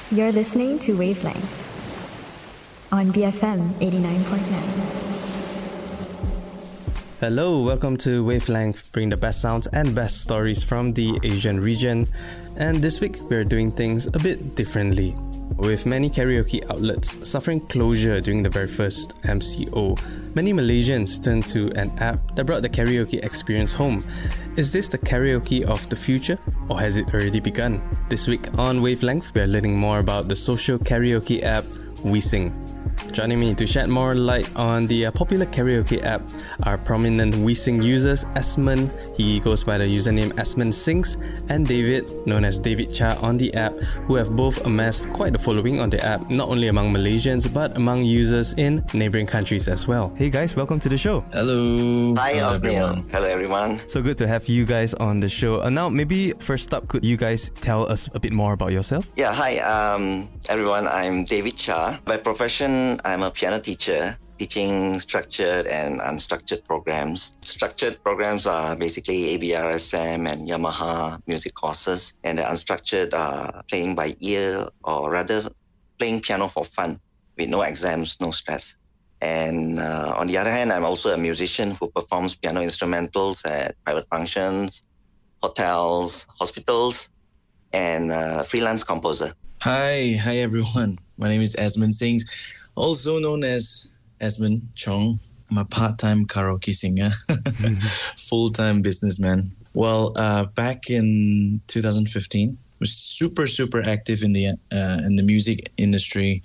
You're listening to Wavelength on BFM 89.9. Hello, welcome to Wavelength, bring the best sounds and best stories from the Asian region. And this week, we're doing things a bit differently. With many karaoke outlets suffering closure during the very first MCO, many Malaysians turned to an app that brought the karaoke experience home. Is this the karaoke of the future, or has it already begun? This week on Wavelength, we are learning more about the social karaoke app WeSing. Joining me to shed more light on the popular karaoke app are prominent WeSing users Esmond, he goes by the username Esmond Sings, and David, known as David Cha on the app, who have both amassed quite a following on the app, not only among Malaysians but among users in neighbouring countries as well. Hey guys, welcome to the show. Hello. Hi, everyone. Hello everyone. So good to have you guys on the show. Now maybe first up, could you guys tell us a bit more about yourself? Yeah, hi everyone, I'm David Cha. By profession, I'm a piano teacher, teaching structured and unstructured programs. Structured programs are basically ABRSM and Yamaha music courses, and the unstructured are playing by ear, or rather playing piano for fun with no exams, no stress. And on the other hand, I'm also a musician who performs piano instrumentals at private functions, hotels, hospitals, and freelance composer. Hi everyone. My name is Esmond Sings, also known as Esmond Chong. I'm a part-time karaoke singer, full-time businessman. Well, back in 2015, was super active in the music industry.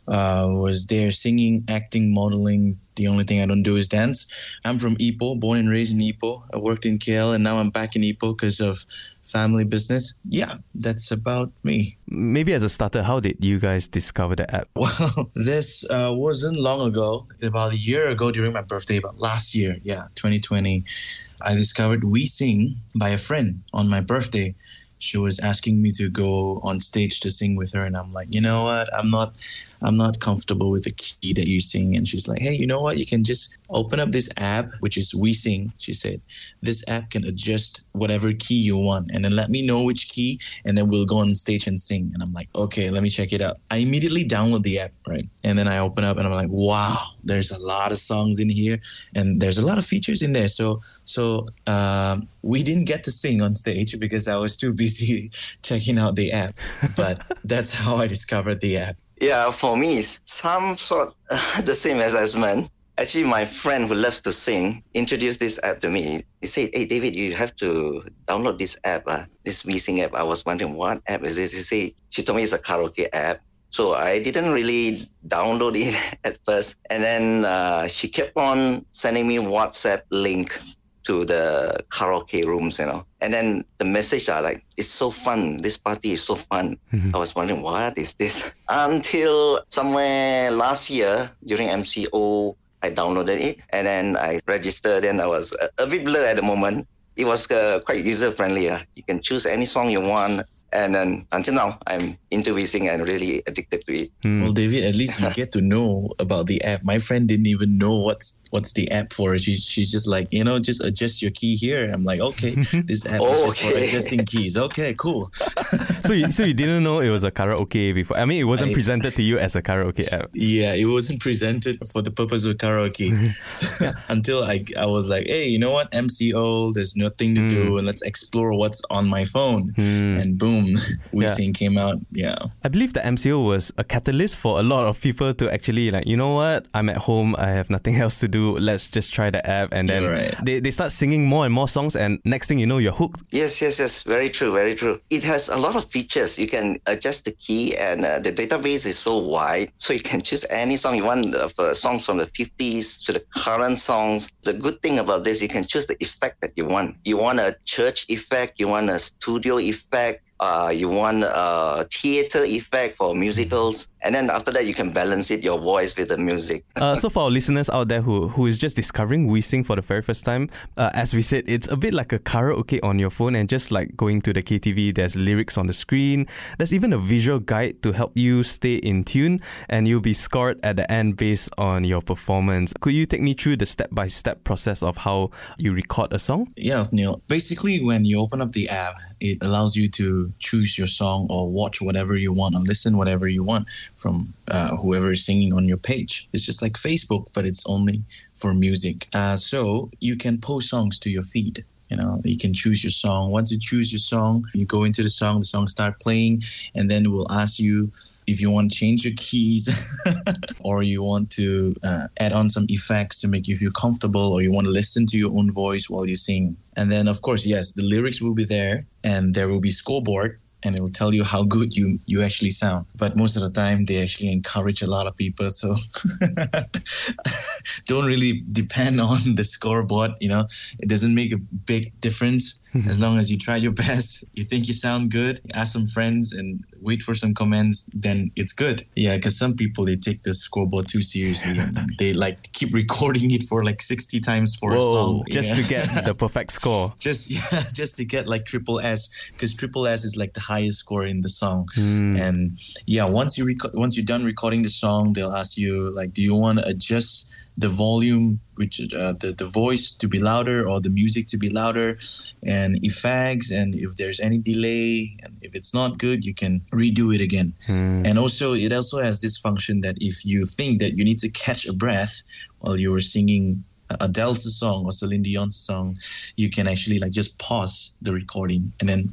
Was there singing, acting, modeling. The only thing I don't do is dance. I'm from Ipoh, born and raised in Ipoh. I worked in KL and now I'm back in Ipoh because of family business. Yeah, that's about me. Maybe as a starter, how did you guys discover the app? Well, this wasn't long ago. About a year ago during my birthday, about last year, 2020, I discovered WeSing by a friend on my birthday. She was asking me to go on stage to sing with her, and I'm like, you know what? I'm not comfortable with the key that you sing. And she's like, hey, you know what? You can just open up this app, which is WeSing. She said, this app can adjust whatever key you want, and then let me know which key, and then we'll go on stage and sing. And I'm like, okay, let me check it out. I immediately download the app, right? And then I open up and I'm like, wow, there's a lot of songs in here, and there's a lot of features in there. So we didn't get to sing on stage because I was too busy checking out the app. But that's how I discovered the app. Yeah, for me, it's some sort the same as Esmond. Actually, my friend who loves to sing introduced this app to me. He said, hey, David, you have to download this app, this WeSing app. I was wondering, what app is this? She told me it's a karaoke app. So I didn't really download it at first. And then she kept on sending me WhatsApp link to the karaoke rooms, And then the message are like, it's so fun. This party is so fun. I was wondering, what is this? Until somewhere last year during MCO, I downloaded it and then I registered, and I was a bit blurred at the moment. It was quite user-friendly. You can choose any song you want. And then until now, I'm into WeSing and really addicted to it. Well, David, at least you get to know about the app. My friend didn't even know what's the app for. She's just like, just adjust your key here. I'm like, okay, this app is just for adjusting keys. Okay, cool. So you didn't know it was a karaoke before? I mean, it wasn't presented to you as a karaoke app. Yeah, it wasn't presented for the purpose of karaoke. Until I was like, hey, you know what? MCO, there's nothing to do, and let's explore what's on my phone. And boom, WeSing came out. Yeah. I believe the MCO was a catalyst for a lot of people to actually like, you know what? I'm at home. I have nothing else to do. Let's just try the app. And then they start singing more and more songs. And next thing you know, you're hooked. Yes. Very true. It has a lot of features. You can adjust the key, and the database is so wide. So you can choose any song you want, songs from the 50s to the current songs. The good thing about this, you can choose the effect that you want. You want a church effect. You want a studio effect. You want a theater effect for musicals, and then after that you can balance your voice with the music. So for our listeners out there who is just discovering WeSing for the very first time, as we said, it's a bit like a karaoke on your phone, and just like going to the KTV, there's lyrics on the screen. There's even a visual guide to help you stay in tune, and you'll be scored at the end based on your performance. Could you take me through the step-by-step process of how you record a song? Yeah, Neil. Basically, when you open up the app, it allows you to choose your song or watch whatever you want or listen whatever you want from whoever is singing on your page. It's just like Facebook, but it's only for music. So you can post songs to your feed. You can choose your song. Once you choose your song, you go into the song start playing, and then it will ask you if you want to change your keys or you want to add on some effects to make you feel comfortable, or you want to listen to your own voice while you sing. And then, of course, yes, the lyrics will be there, and there will be scoreboard, and it will tell you how good you actually sound. But most of the time, they actually encourage a lot of people. So don't really depend on the scoreboard. It doesn't make a big difference. As long as you try your best, you think you sound good, ask some friends and wait for some comments, then it's good. Yeah, because some people, they take the scoreboard too seriously. And they keep recording it for 60 times for a song. Just to get the perfect score. Just to get triple S, because triple S is the highest score in the song. And yeah, once you're done recording the song, they'll ask you do you want to adjust the volume, which the voice to be louder or the music to be louder, and effects, and if there's any delay, and if it's not good, you can redo it again. And also, it also has this function that if you think that you need to catch a breath while you were singing Adele's song or Celine Dion's song, you can actually just pause the recording and then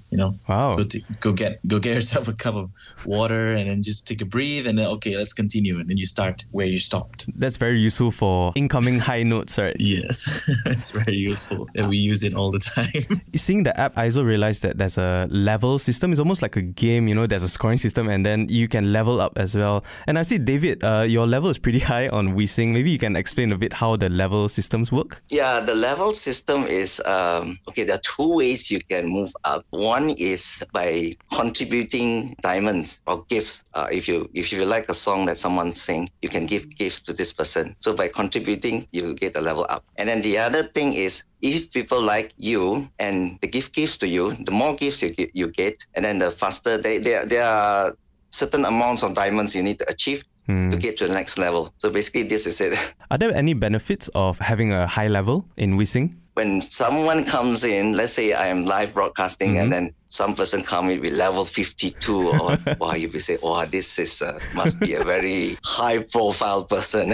go get yourself a cup of water and then just take a breathe, and then okay, let's continue, and then you start where you stopped. That's very useful for incoming high notes, right? Yes, it's very useful, and we use it all the time. Seeing the app, I also realized that there's a level system. It's almost like a game, there's a scoring system, and then you can level up as well. And I see, David, your level is pretty high on WeSing. Maybe you can explain a bit how the level systems work? Yeah, the level system is, there are two ways you can move up. One is by contributing diamonds or gifts. If you like a song that someone sing, you can give gifts to this person. So by contributing, you get a level up. And then the other thing is, if people like you and they give gifts to you, the more gifts you get, and then the faster, there are certain amounts of diamonds you need to achieve to get to the next level. So basically, this is it. Are there any benefits of having a high level in WeSing? When someone comes in, let's say I am live broadcasting, and then some person come in with level 52, or wow, you will say, wow, this is must be a very high profile person.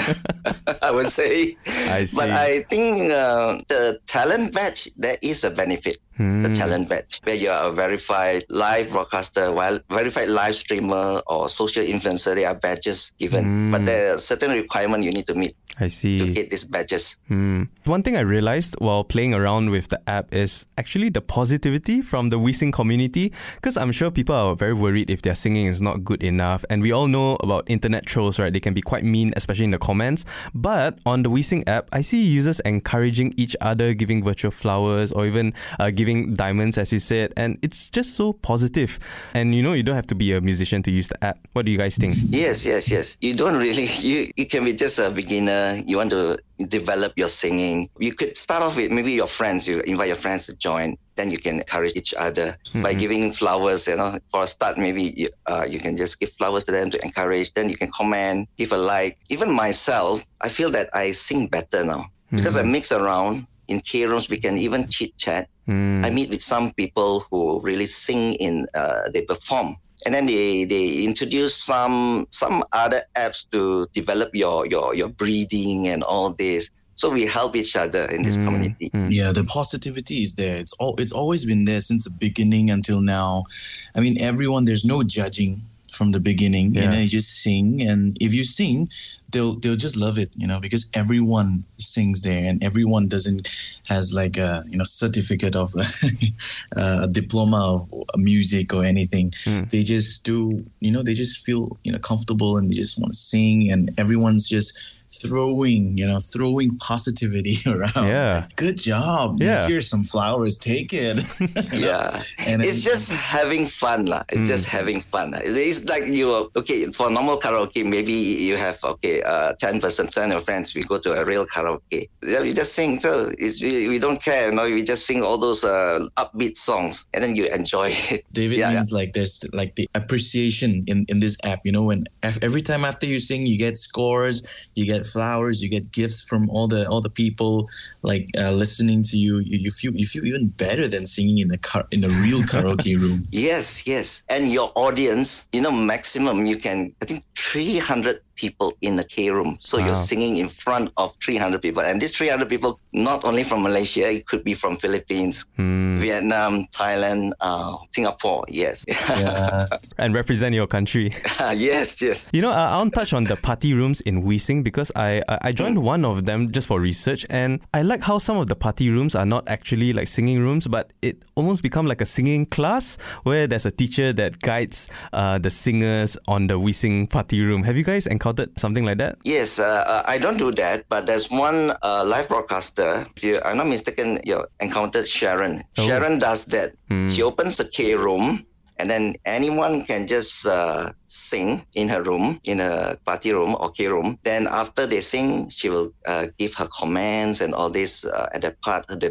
I would say. I see. But I think the talent badge, there is a benefit. The talent badge, where you are a verified live broadcaster, verified live streamer or social influencer, there are badges given. But there are certain requirements you need to meet. I see. To get these badges. One thing I realized while playing around with the app is actually the positivity from the WeSing community, because I'm sure people are very worried if their singing is not good enough. And we all know about internet trolls, right? They can be quite mean, especially in the comments. But on the WeSing app, I see users encouraging each other, giving virtual flowers, or even giving diamonds, as you said. And it's just so positive. And you don't have to be a musician to use the app. What do you guys think? Yes. You don't really, you can be just a beginner. You want to develop your singing. You could start off with maybe your friends. You invite your friends to join. Then you can encourage each other by giving flowers. For a start, maybe you can just give flowers to them to encourage. Then you can comment, give a like. Even myself, I feel that I sing better now because I mix around. In K-rooms, we can even chit chat. I meet with some people who really sing they perform. And then they introduce some other apps to develop your breathing and all this. So we help each other in this community. Yeah, the positivity is there. It's always been there since the beginning until now. I mean, everyone, there's no judging from the beginning. Yeah. You just sing, and if you sing, they'll just love it, because everyone sings there, and everyone has like a certificate of a diploma of music or anything. They just do, they just feel comfortable, and they just want to sing, and everyone's just throwing positivity around. Yeah. Good job. Yeah. Here's some flowers. Take it. Yeah. And it's just having fun. It's just having fun. It's like for normal karaoke, maybe you have, 10% of your friends, we go to a real karaoke. We just sing. So we don't care. We just sing all those upbeat songs, and then you enjoy it. David, means like there's like the appreciation in this app. When every time after you sing, you get scores, you get get flowers, you get gifts from all the people like listening to you. You feel even better than singing in a real karaoke room. Yes, and your audience, maximum you can, I think 300 people in the K room. So you're singing in front of 300 people. And these 300 people, not only from Malaysia, it could be from Philippines, Vietnam, Thailand, Singapore. Yes. Yeah. And represent your country. Yes. I want to touch on the party rooms in WeSing because I joined one of them just for research, and I like how some of the party rooms are not actually like singing rooms, but it almost become like a singing class where there's a teacher that guides the singers on the WeSing party room. Have you guys encountered something like that? Yes, I don't do that, but there's one live broadcaster. If I'm not mistaken, you encountered Sharon. Oh. Sharon does that. She opens a K room, and then anyone can just sing in her room, in a party room or K room. Then after they sing, she will give her comments and all this at that part, the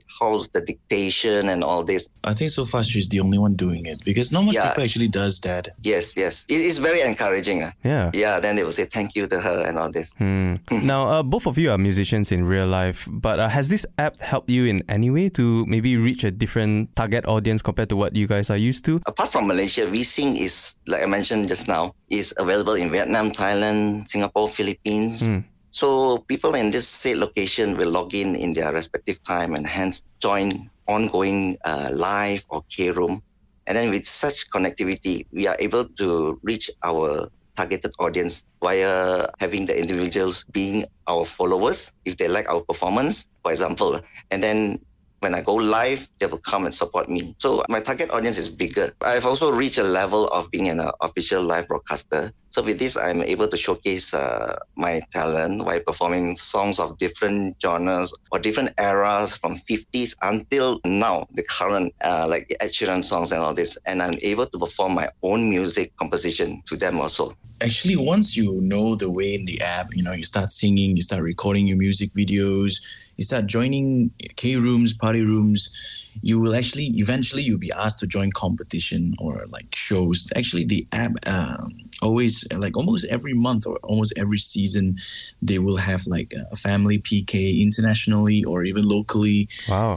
dictation and all this. I think so far she's the only one doing it because not much people actually does that. Yes. It is very encouraging. Yeah. Yeah, then they will say thank you to her and all this. Now, both of you are musicians in real life, but has this app helped you in any way to maybe reach a different target audience compared to what you guys are used to? Apart from Malaysia, WeSing is, like I mentioned just now, is available in Vietnam, Thailand, Singapore, Philippines. So people in this said location will log in their respective time and hence join ongoing live or K room. And then with such connectivity, we are able to reach our targeted audience via having the individuals being our followers if they like our performance, for example. And then when I go live, they will come and support me. So my target audience is bigger. I've also reached a level of being an official live broadcaster. So with this, I'm able to showcase my talent by performing songs of different genres or different eras from 50s until now, the current like Ed Sheeran songs and all this. And I'm able to perform my own music composition to them also. Actually, once you know the way in the app, you start singing, you start recording your music videos, you start joining K rooms, party rooms, you will actually, eventually you'll be asked to join competition or like shows. Actually, the app always, like almost every month or almost every season, they will have like a family PK internationally or even locally. Wow.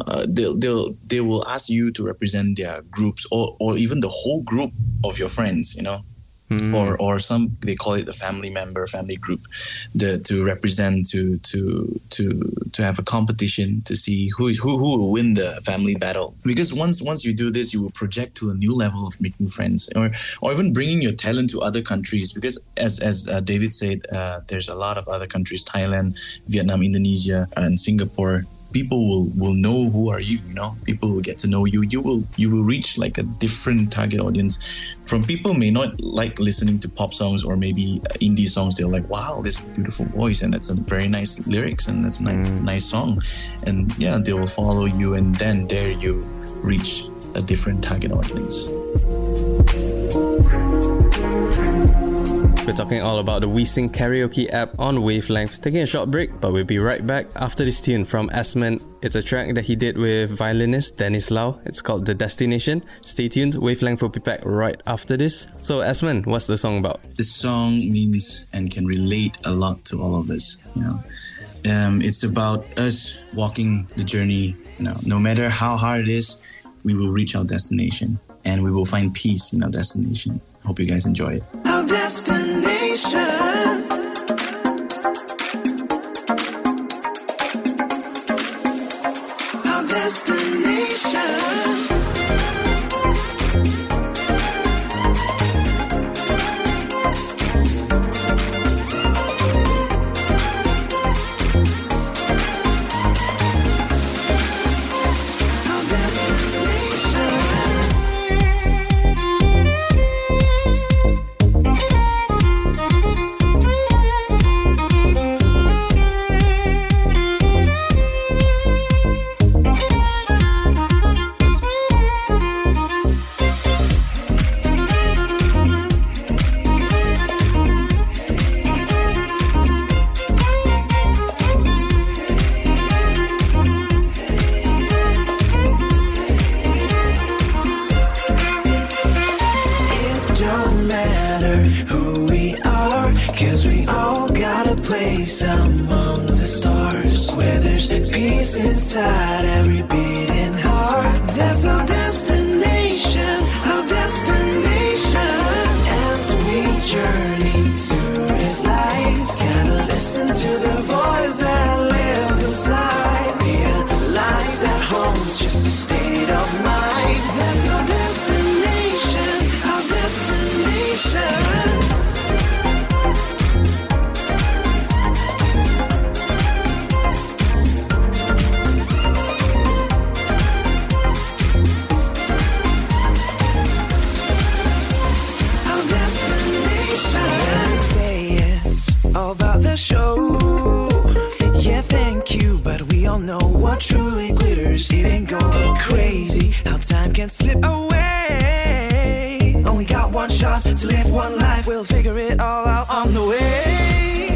They will ask you to represent their groups or even the whole group of your friends, or some, they call it a family group, to represent, to have a competition to see who will win the family battle. Because once you do this, you will project to a new level of making friends or even bringing your talent to other countries. Because as David said, there's a lot of other countries, Thailand, Vietnam, Indonesia, and Singapore. People will know who are you, people will get to know you. You will reach like a different target audience. From people may not like listening to pop songs or maybe indie songs. They're like, wow, this beautiful voice and that's a very nice lyrics and that's a nice song. And yeah, they will follow you, and then there you reach a different target audience. We're talking all about the WeSing karaoke app on Wavelength. Taking a short break, but we'll be right back after this tune from Asman. It's a track that he did with violinist Dennis Lau. It's called The Destination. Stay tuned, Wavelength will be back right after this. So Asman, what's the song about? This song means and can relate a lot to all of us. It's about us walking the journey. No matter how hard it is, we will reach our destination and we will find peace in our destination. Hope you guys enjoy it. Our destination. Our destination. place among the stars, where there's peace inside every beating heart. That's our destination, our destination. As we journey through this life, gotta listen to the voice that lives inside. Realize that home's just a state of mind. That's our destination, our destination. All about the show. Yeah, thank you, but we all know what truly glitters. It ain't gold. Crazy how time can slip away. Only got one shot to live one life. We'll figure it all out on the way.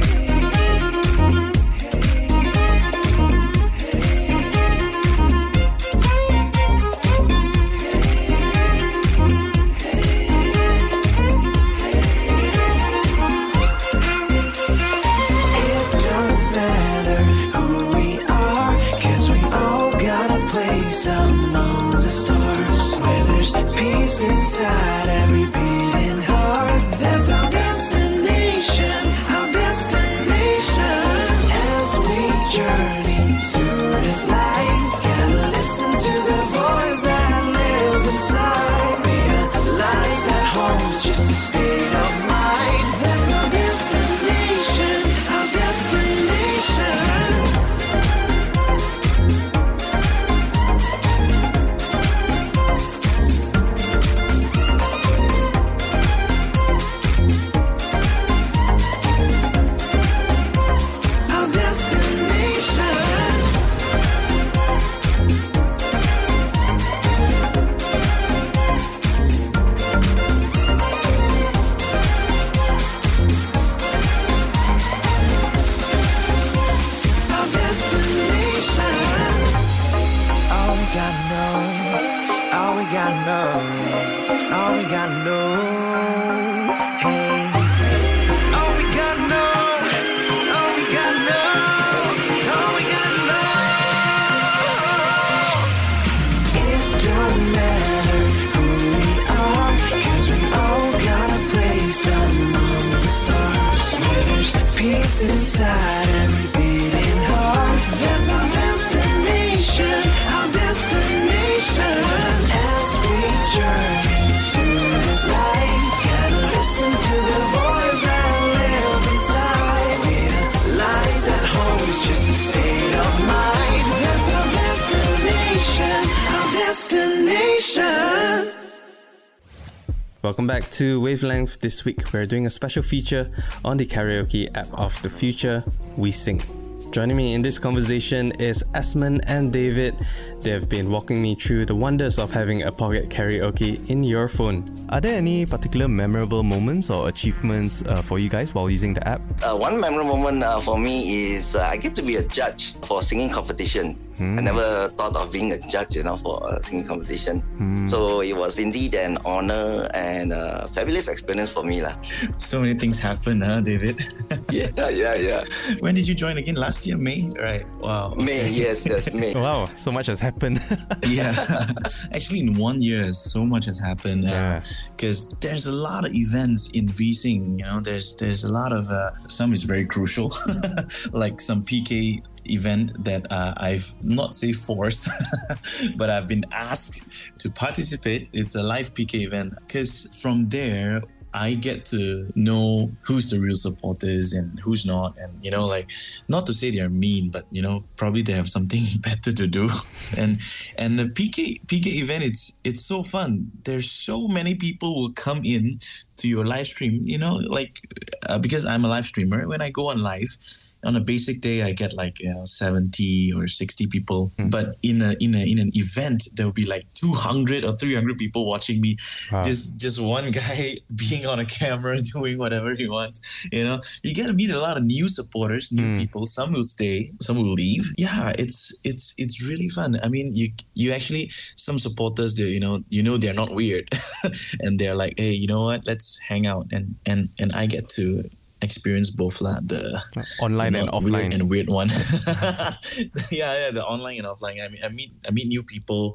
Among the stars, where there's peace inside every beating heart. That's our destination, our destination. As we journey through this life, gotta listen to the voice that lives inside. Realize that home's just a state of mind. That's our destination, our destination. Inside every beating heart. That's our destination, our destination. As we journey through this life, gotta listen to the voice that lives inside. Realize that home is just a state of mind. That's our destination, our destination. Welcome back to Wavelength. This week we're doing a special feature on the karaoke app of the future, We Sing. Joining me in this conversation is Esmond and David. They have been walking me through the wonders of having a pocket karaoke in your phone. Are there any particular memorable moments or achievements for you guys while using the app? One memorable moment for me is I get to be a judge for singing competition. I never thought of being a judge, for a singing competition. So it was indeed an honor and a fabulous experience for me. So many things happen, huh, David? Yeah. When did you join again? Last year, May? Right. Wow. May, yes, May. Wow, so much has happened. Yeah. Actually, in 1 year, so much has happened. Because there's a lot of events in VSing, there's a lot of, some is very crucial, like some PK event that I've not say forced, but I've been asked to participate. It's a live PK event because from there I get to know who's the real supporters and who's not, and not to say they're mean, but probably they have something better to do. And the PK event, it's so fun. There's so many people will come in to your live stream, because I'm a live streamer. When I go on live, on a basic day, I get 70 or 60 people. But in an event, there will be 200 or 300 people watching me. Wow. Just one guy being on a camera doing whatever he wants. You get to meet a lot of new supporters, new people. Some will stay, some will leave. Yeah, it's really fun. I mean, you actually, some supporters, they're they're not weird, and they're like, hey, you know what? Let's hang out, and I get to experienced both lah. The Online and not weird offline. and weird one. yeah, the online and offline. I mean, I meet new people,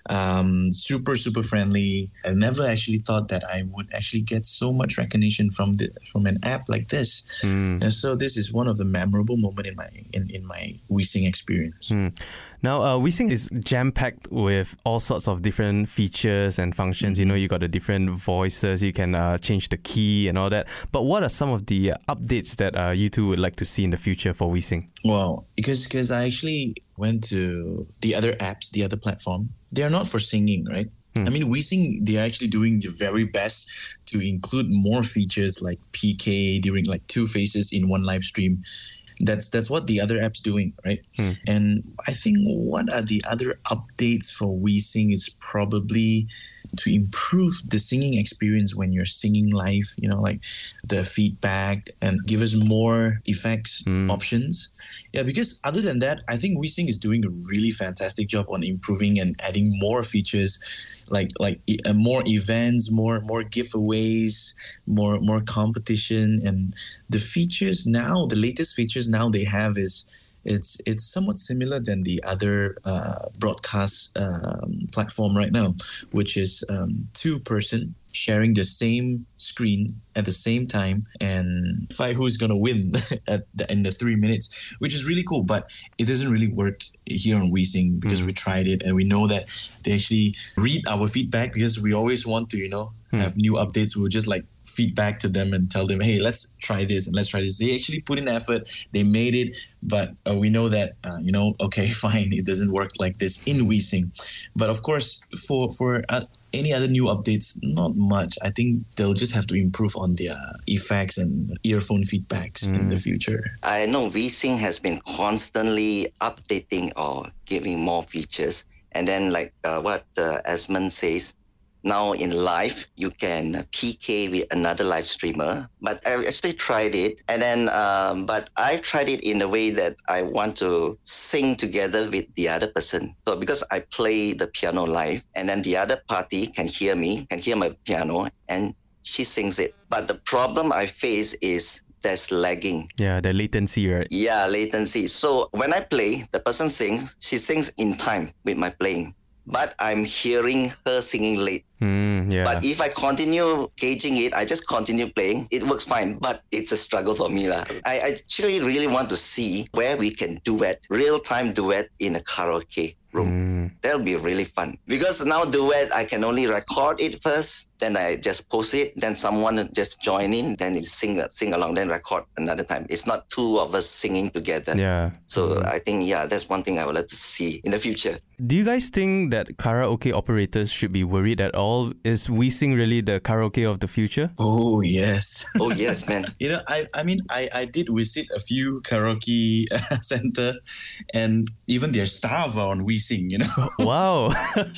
super friendly. I never actually thought that I would actually get so much recognition from an app like this. And so this is one of the memorable moment in my WeSing experience. Now, WeSing is jam-packed with all sorts of different features and functions. You know, you got the different voices, you can change the key and all that. But what are some of the updates that you two would like to see in the future for WeSing? Well, because I actually went to the other apps, the other platform. They are not for singing, right? I mean, WeSing, they are actually doing the very best to include more features like PK during like 2 faces in one live stream. That's what the other app's doing, right? And I think what are the other updates for WeSing is probably to improve the singing experience when you're singing live, you know, like the feedback, and give us more effects options. Yeah, because other than that, I think WeSing is doing a really fantastic job on improving and adding more features, like more events, more giveaways, more competition, and the features now, the latest features now they have is it's somewhat similar than the other broadcast platform right now, which is 2-person sharing the same screen at the same time and fight who's gonna win in the 3 minutes, which is really cool. But it doesn't really work here on WeSing because we tried it and we know that they actually read our feedback, because we always want to, you know, have new updates. We'll just like feedback to them and tell them, hey, let's try this and let's try this. They actually put in effort, they made it, but we know that okay, fine, it doesn't work like this in WeSing. But of course, for any other new updates, not much. I think they'll just have to improve on their effects and earphone feedbacks in the future. I know WeSing has been constantly updating or giving more features. And then like what Asmund says, now in live, you can PK with another live streamer. But I actually tried it. And then, but I tried it in a way that I want to sing together with the other person. So because I play the piano live, and then the other party can hear me, can hear my piano, and she sings it. But the problem I face is there's lagging. Yeah, the latency, right? Yeah, latency. So when I play, the person sings, she sings in time with my playing. But I'm hearing her singing late. Yeah. But if I continue gauging it, I just continue playing, it works fine. But it's a struggle for me. I actually really want to see where we can duet, real-time duet in a karaoke room. That'll be really fun. Because now duet, I can only record it first, then I just post it, then someone just join in, then it sing along, then record another time. It's not 2 of us singing together. Yeah. So I think, that's one thing I would like to see in the future. Do you guys think that karaoke operators should be worried at all? Is WeSing really the karaoke of the future? Oh, yes. Oh, yes, man. You know, I mean, I did visit a few karaoke center, and even their staff are on WeSing, you know. Wow.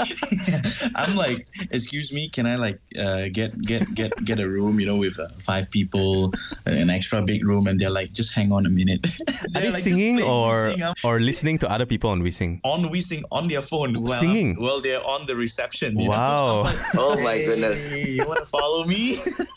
I'm like, excuse me, can I like get a room, you know, with 5 people, an extra big room, and they're like, just hang on a minute. Are they like, singing WeSing, or listening to other people on WeSing? on WeSing on their phone while Singing? Well, they're on the reception. You Wow. know? Like, Oh my goodness. you want to follow me?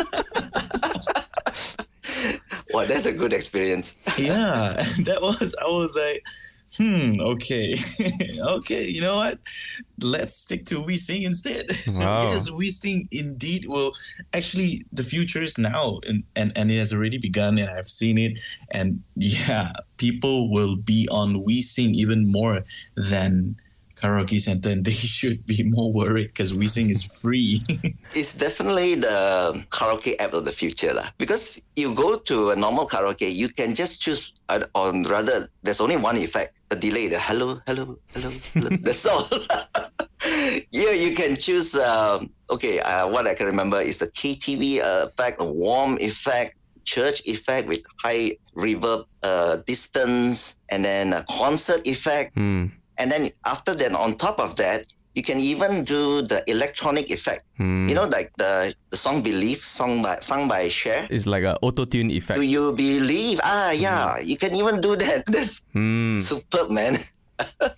Wow, that's a good experience. Yeah, I was like, okay. Okay, you know what? Let's stick to WeSing instead. So Wow. yes, WeSing indeed will actually, the future is now, and it has already begun, and I've seen it. And yeah, people will be on WeSing even more than karaoke center, and they should be more worried because WeSing is free. It's definitely the karaoke app of the future. Because you go to a normal karaoke, you can just choose, or rather, there's only one effect, the delay, the hello, hello, hello, hello. That's all. Here you can choose, what I can remember is the KTV effect, a warm effect, church effect with high reverb, distance, and then a concert effect. And then after that, on top of that, you can even do the electronic effect. You know, like the song Believe, sung by Cher. It's like an auto-tune effect. Do you believe? Yeah, you can even do that. That's superb, man.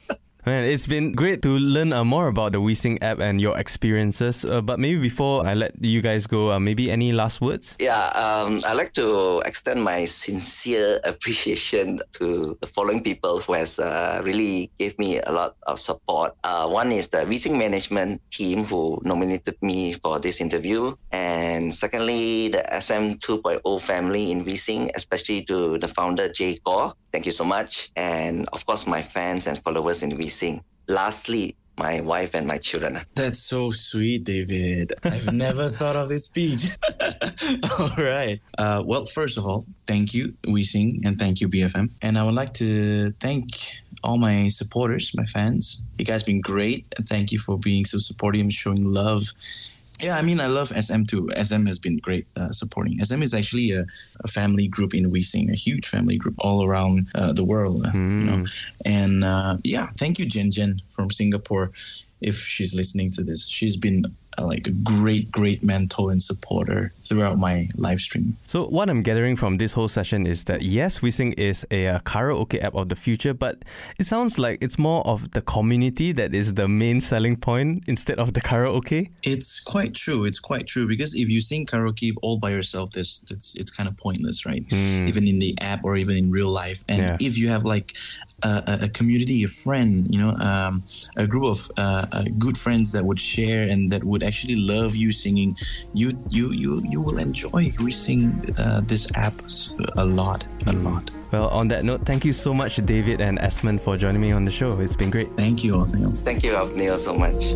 Man, it's been great to learn more about the WeSing app and your experiences. But maybe before I let you guys go, maybe any last words? Yeah, I'd like to extend my sincere appreciation to the following people who has really gave me a lot of support. One is the WeSing management team who nominated me for this interview. And secondly, the SM 2.0 family in WeSing, especially to the founder, Jay Kaur. Thank you so much. And of course, my fans and followers in WeSing. Lastly, my wife and my children. That's so sweet, David. I've never thought of this speech. All right. Well, first of all, thank you, WeSing, and thank you, BFM. And I would like to thank all my supporters, my fans. You guys been great. And thank you for being so supportive and showing love. Yeah, I mean, I love SM too. SM has been great supporting. SM is actually a family group in WeSing, a huge family group all around the world. You know? And yeah, thank you, Jen from Singapore. If she's listening to this, she's been like a great mentor and supporter throughout my live stream. So what I'm gathering from this whole session is that yes, WeSing is a karaoke app of the future, but it sounds like it's more of the community that is the main selling point instead of the karaoke. It's quite true. It's quite true because if you sing karaoke all by yourself, it's kind of pointless, right? Even in the app or even in real life. And if you have like a community, a friend, you know, a group of good friends that would share and that would actually love you singing, you will enjoy WeSing this app a lot. Well, on that note, thank you so much, David and Esmond, for joining me on the show. It's been great. Thank you, Othniel. Thank you, Othniel, so much.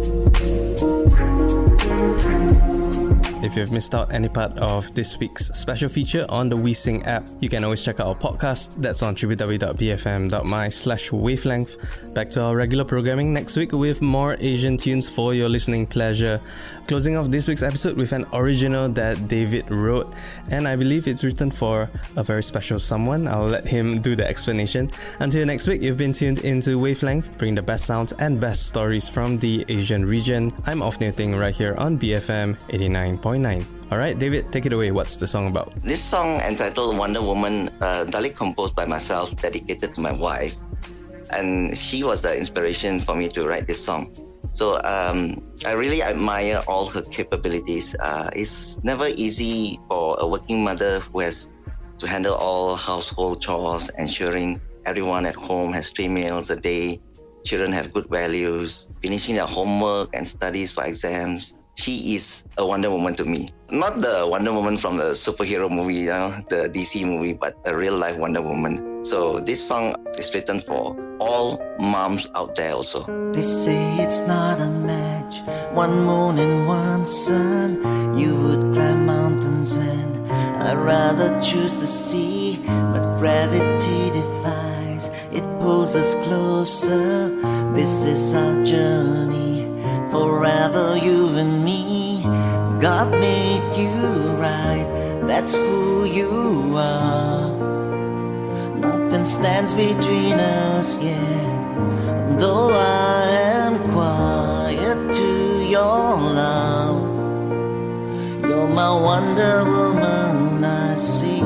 If you've missed out any part of this week's special feature on the WeSing app, you can always check out our podcast. That's on www.bfm.my/wavelength. Back to our regular programming next week with more Asian tunes for your listening pleasure. Closing off this week's episode with an original that David wrote, and I believe it's written for a very special someone. I'll let him do the explanation. Until next week, you've been tuned into Wavelength, bring the best sounds and best stories from the Asian region. I'm Othniel Ting right here on BFM 89.9. Alright, David, take it away. What's the song about? This song entitled Wonder Woman, entirely composed by myself, dedicated to my wife. And she was the inspiration for me to write this song. So I really admire all her capabilities. It's never easy for a working mother who has to handle all household chores, ensuring everyone at home has 3 meals a day, children have good values, finishing their homework and studies for exams. She is a Wonder Woman to me. Not the Wonder Woman from the superhero movie, you know, the DC movie, but a real life Wonder Woman. So this song is written for all moms out there also. They say it's not a match, one moon and one sun. You would climb mountains and I'd rather choose the sea. But gravity defies, it pulls us closer. This is our journey, forever you and me. God made you right, that's who you are. Nothing stands between us, yeah. Though I am quiet to your love, you're my Wonder Woman, I see.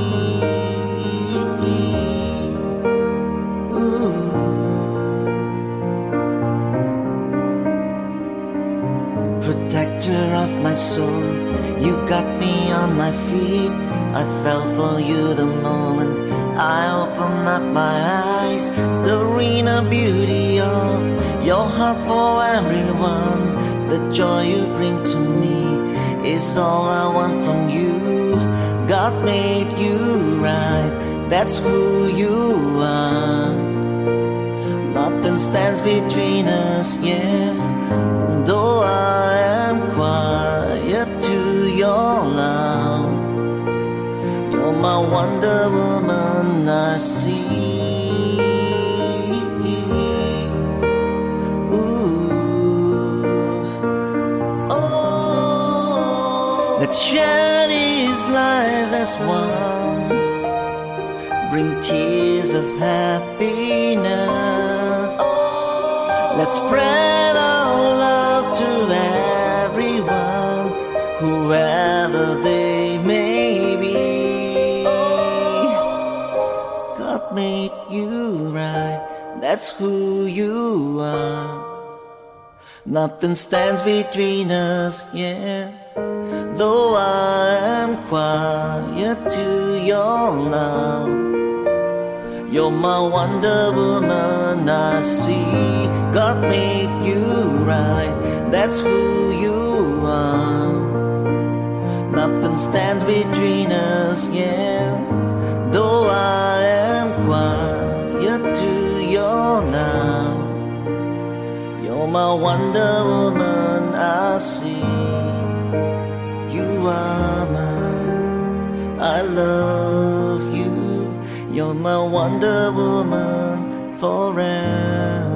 Protector of my soul, you got me on my feet. I fell for you the moment I opened up my eyes. The arena beauty of your heart for everyone. The joy you bring to me is all I want from you. God made you right, that's who you are. Nothing stands between us, yeah. Though I am quiet to your love, you're my Wonder Woman, I see. Ooh. Oh. Let's share this life as one, bring tears of happiness. Oh. Let's spread our love to everyone, whoever they may be. God made you right, that's that's who you are. Nothing stands between us, yeah. Though I am quiet to your love, you're my Wonder Woman, I see. God made you right, that's who you are. Nothing stands between us, yeah. Though I am quiet to your love, you're my Wonder Woman, I see. You are mine, I love you. You're my Wonder Woman forever.